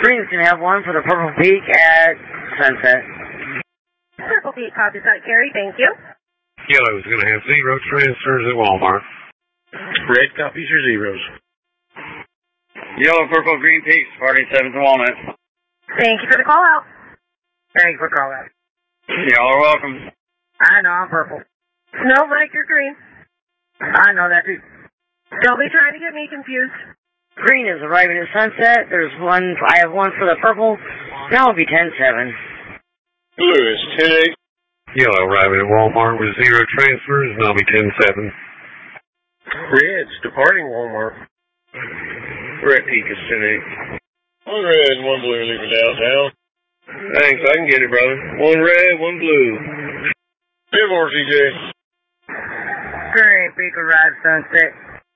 Green's going to have one for the Purple Peak at sunset. Purple Peak, copy that, Gary. Thank you. Yellow's going to have 0 transfers at Walmart. Red copies are zeros. Yellow, Purple, Green Peaks, party 7th Walnut. Thank you for the call out. Thanks for calling. Y'all are welcome. I know I'm purple. No, Mike, you're green. I know that too. Don't be trying to get me confused. Green is arriving at sunset. I have one for the purple. That will be 10-7. Blue is 10-8. Yellow arriving at Walmart with 0 transfers, and I'll be 10-7. Red's departing Walmart. Red Peak is 10-8. 1 red and 1 blue leaving downtown. Thanks, I can get it, brother. 1 red, 1 blue. 10 more, CJ. Green Peak arrives sunset.